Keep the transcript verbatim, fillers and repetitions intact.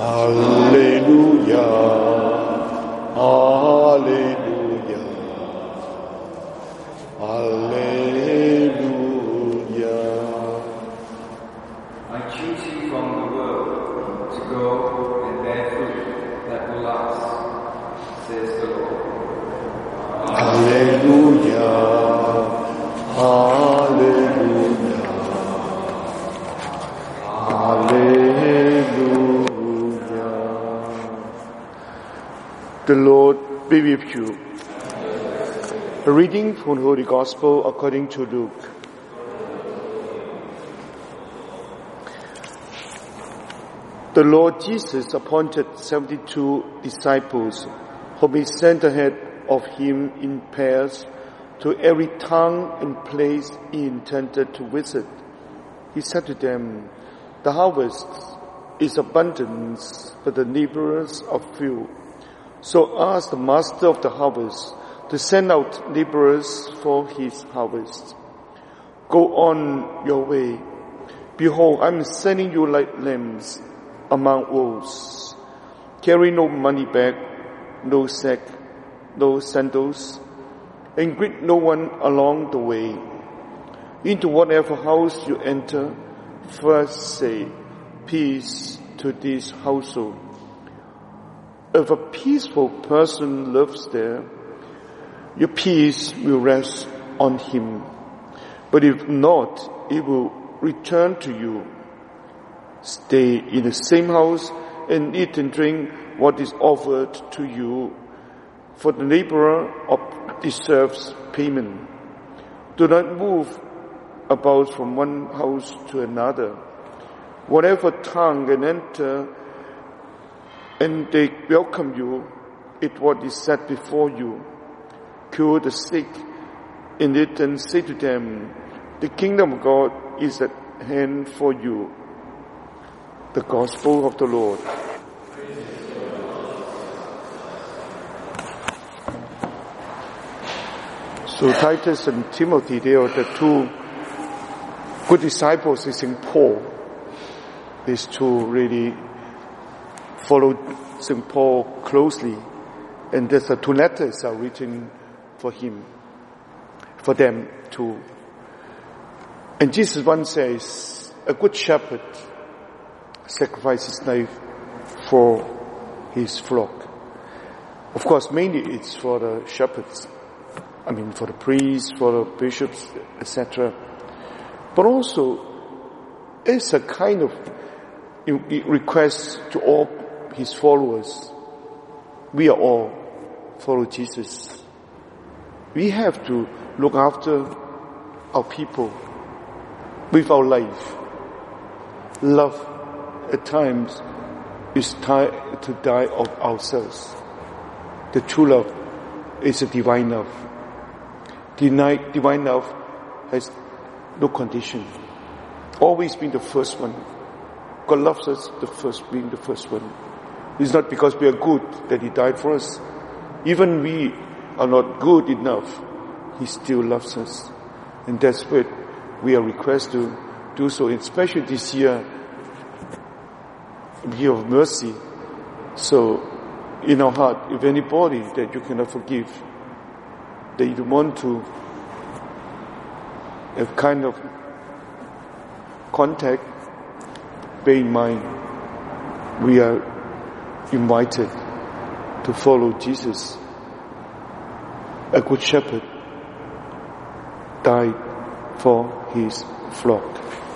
Alleluia, Alleluia, Alleluia. I choose you from the world to go and bear fruit that will last, says the Lord. Alleluia, Alleluia, Alleluia. The Lord be with you. A reading from the Holy Gospel according to Luke. The Lord Jesus appointed seventy-two disciples, whom he sent ahead of him in pairs to every town and place he intended to visit. He said to them, "The harvest is abundant, but the laborers are few. So ask the master of the harvest to send out laborers for his harvest. Go on your way. Behold, I am sending you like lambs among wolves. Carry no money bag, no sack, no sandals, and greet no one along the way. Into whatever house you enter, first say, 'Peace to this household.' If a peaceful person lives there, your peace will rest on him. But if not, it will return to you. Stay in the same house and eat and drink what is offered to you, for the laborer deserves payment. Do not move about from one house to another. Whatever town you enter, and they welcome you, eat what is set before you. Cure the sick in it and say to them, 'The kingdom of God is at hand for you.'" The Gospel of the Lord. So Titus and Timothy, they are the two good disciples of Saint Paul. These two really followed Saint Paul closely, and there's the two letters are written for him, for them too. And Jesus once says, "A good shepherd sacrifices his life for his flock." Of course, mainly it's for the shepherds. I mean, for the priests, for the bishops, et cetera. But also, it's a kind of request to all his followers. We are all follow Jesus. We have to look after our people with our life. Love at times is time to die of ourselves. The true love is a divine love. Divine love has no condition. Always been the first one. God loves us the first, being the first one. It's not because we are good that He died for us. Even we are not good enough, He still loves us. And that's what we are requested to do so, especially this year, year of mercy. So, in our heart, if anybody that you cannot forgive, that you want to have kind of contact, bear in mind, we are invited to follow Jesus. A good shepherd died for his flock.